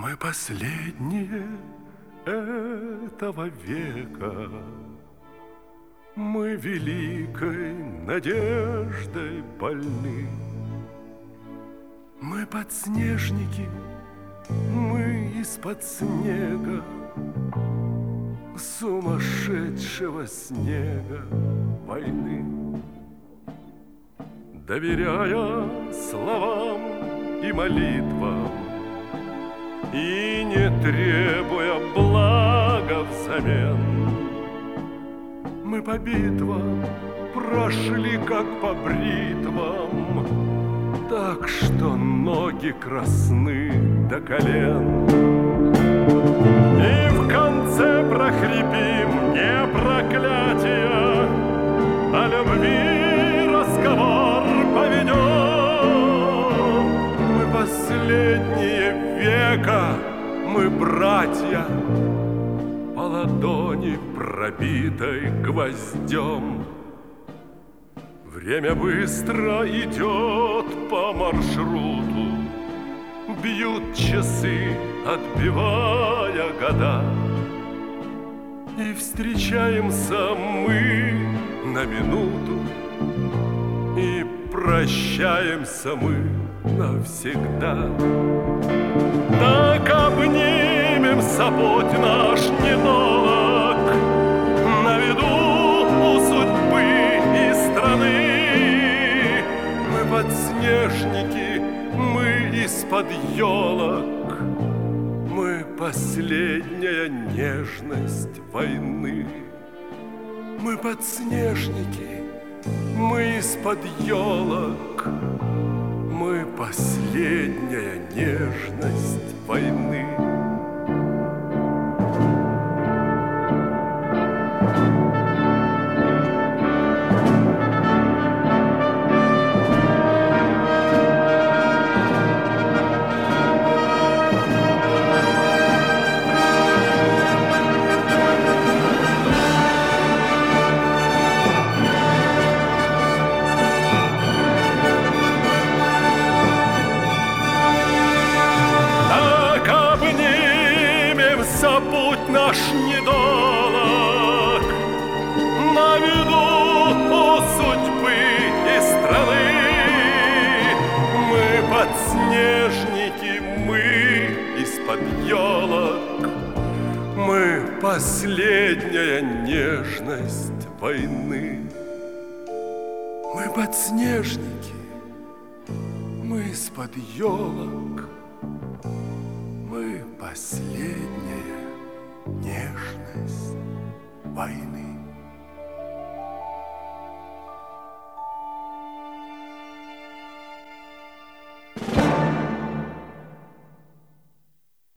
Мы последние этого века, мы великой надеждой больны. Мы подснежники, мы из-под снега, сумасшедшего снега войны. Доверяя словам и молитвам, и не требуя блага взамен, мы по битвам прошли, как по бритвам, так что ноги красны до колен. И в конце прохрипим не проклятия, а любви разговор поведем. Мы последние века, мы братья, по ладони пробитой гвоздем. Время быстро идет по маршруту, бьют часы, отбивая года. И встречаемся мы на минуту, и прощаемся мы навсегда. Так обнимемся, путь наш недолог, на виду у судьбы и страны. Мы подснежники, мы из-под елок, мы последняя нежность войны. Мы подснежники, мы из-под елок, мы последняя нежность войны. Путь наш недолог, на виду у судьбы и страны. Мы подснежники, мы из-под елок, мы последняя нежность войны. Мы подснежники, мы из-под елок,